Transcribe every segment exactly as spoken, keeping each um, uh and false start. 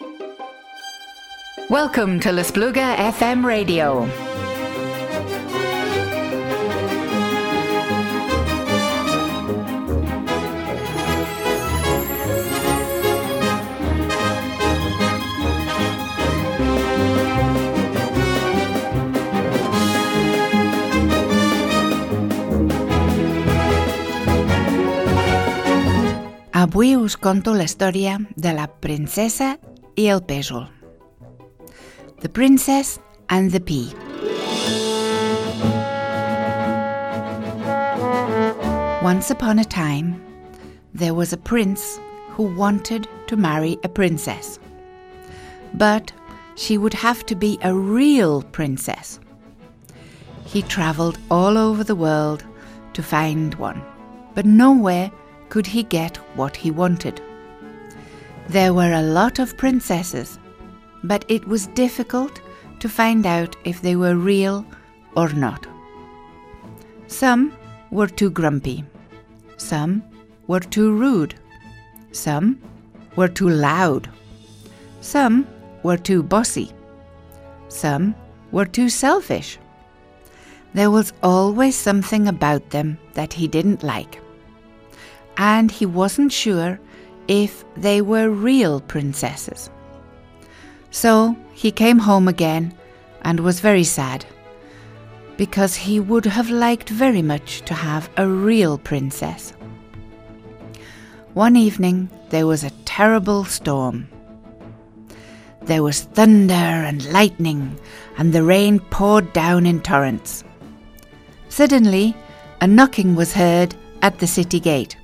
Welcome to L'Espluga F M Radio. Avui us conto la història de la princesa i el pèsol. The Princess and the Pea. Once upon a time, there was a prince who wanted to marry a princess. But she would have to be a real princess. He traveled all over the world to find one, but nowhere could he get what he wanted. There were a lot of princesses, but it was difficult to find out if they were real or not. Some were too grumpy. Some were too rude. Some were too loud. Some were too bossy. Some were too selfish. There was always something about them that he didn't like. And he wasn't sure if they were real princesses. So he came home again and was very sad, because he would have liked very much to have a real princess. One evening there was a terrible storm. There was thunder and lightning, and the rain poured down in torrents. Suddenly, a knocking was heard at the city gate,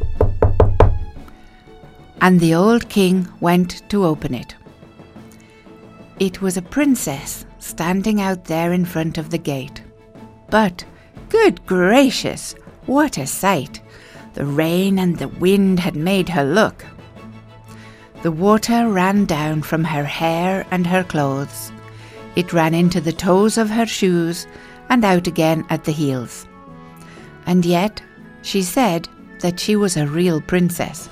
and the old king went to open it. It was a princess standing out there in front of the gate. But, good gracious, what a sight! The rain and the wind had made her look. The water ran down from her hair and her clothes. It ran into the toes of her shoes and out again at the heels. And yet, she said that she was a real princess.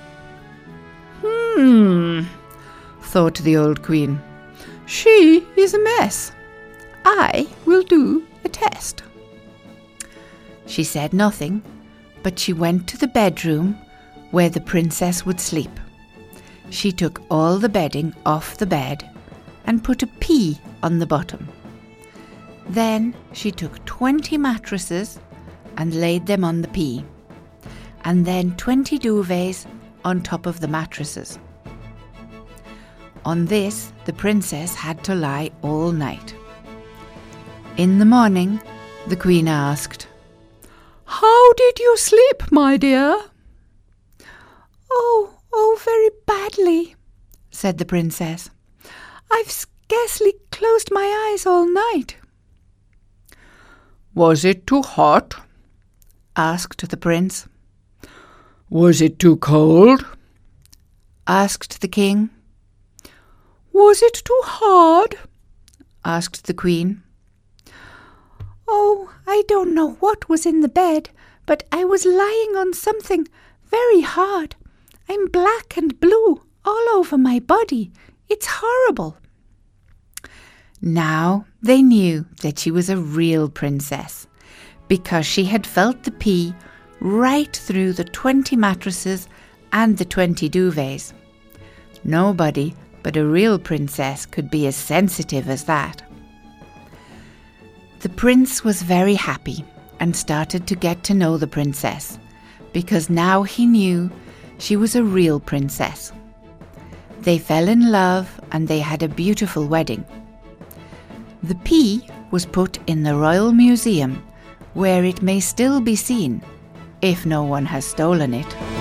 Hmm, thought the old queen. She is a mess. I will do a test. She said nothing, but she went to the bedroom where the princess would sleep. She took all the bedding off the bed and put a pea on the bottom. Then she took twenty mattresses and laid them on the pea, and then twenty duvets on top of the mattresses. On this, the princess had to lie all night. In the morning, the queen asked, "How did you sleep, my dear?" "Oh, oh, very badly," said the princess. "I've scarcely closed my eyes all night." "Was it too hot?" asked the prince. "Was it too cold?" asked the king. "Was it too hard?" asked the queen. "Oh, I don't know what was in the bed, but I was lying on something very hard. I'm black and blue all over my body. It's horrible." Now they knew that she was a real princess, because she had felt the pea right through the twenty mattresses and the twenty duvets. Nobody but a real princess could be as sensitive as that. The prince was very happy and started to get to know the princess, because now he knew she was a real princess. They fell in love and they had a beautiful wedding. The pea was put in the Royal Museum, where it may still be seen, if no one has stolen it.